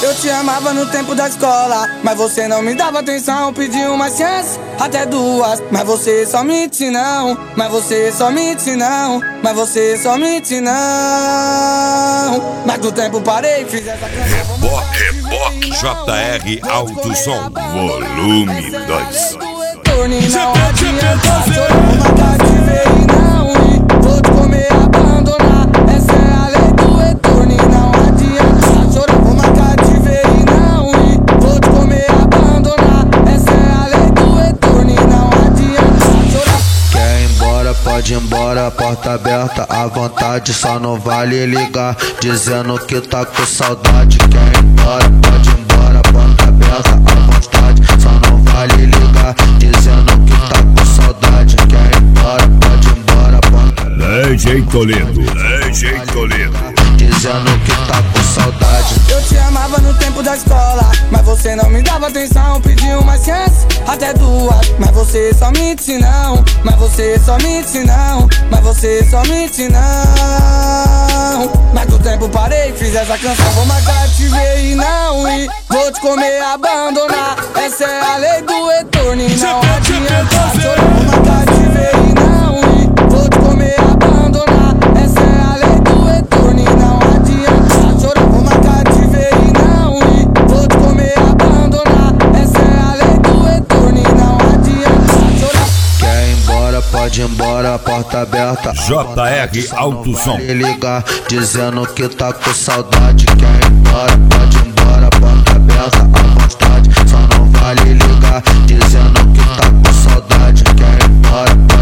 Eu te amava no tempo da escola, mas você não me dava atenção. Pedi uma chance, até duas, mas você só mente não. Mas você só mente não. Mas você só mente não. Mas do tempo parei, fiz essa canção. Reboque JR Alto Som, volume 2. Não adianta chorar, vou matar de ver e não ir. Vou te comer, abandonar. Essa é a lei do retorno e não adianta chorar, vou matar de ver e não ir. Vou te comer, abandonar. Essa é a lei do retorno e não adianta chorar. Quer ir embora, pode ir embora, a porta aberta à vontade, só não vale ligar dizendo que tá com saudade. Quer ir embora, pode ir embora, a porta aberta à vontade, só não vale ligar dizendo que tá com saudade. Quer ir embora, pode ir embora, a porta DJ Toledo, DJ Toledo, dizendo que tá com saudade. Eu te amava no tempo da escola, mas você não me dava atenção. Pedi uma chance, até duas, mas você só mente não. Mas você só mente não. Mas você só mente não. Mas do tempo parei, fiz essa canção. Vou marcar te ver e não ir. Vou te comer, abandonar. Essa é a lei do retorno e não adianta chorar. Vou marcar te ver e não ir. Vou te comer, abandonar. Essa é a lei do retorno e não adianta chorar. Vou marcar te ver e não ir. Vou te comer, abandonar. Essa é a lei do retorno e não adianta chorar. Quer ir embora, pode ir embora, a porta aberta JR Alto Som, vale ligar dizendo que tá com saudade. Quer ir embora, pode ir embora, a porta aberta à vontade, só não vale ligar dizendo que tá com saudade. Quer ir embora, pode